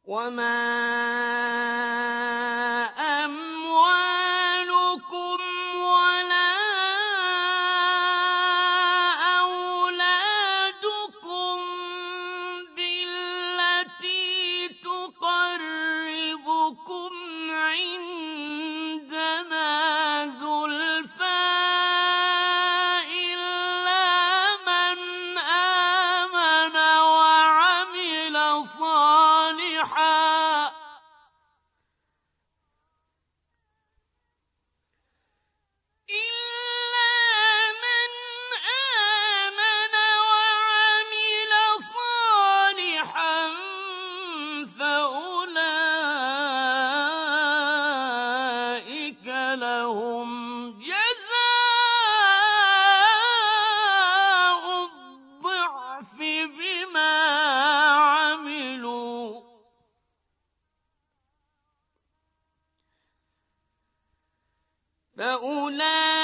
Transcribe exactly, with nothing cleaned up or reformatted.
وَمَا أَمْوَالُكُمْ وَلَا أَوْلَادُكُم بِالَّتِي تُقَرِّبُكُمْ عِندَنَا زُلْفَىٰ إِلَّا مَنْ آمَنَ وَعَمِلَ صَالِحًا إِلَّا مَنْ آمَنَ وَعَمِلَ صَالِحًا فَأُولَٰئِكَ لَهُمْ جَزَاءُ الضِّعْفِ بِمَا عَمِلُوا فَأُولَٰئِكَ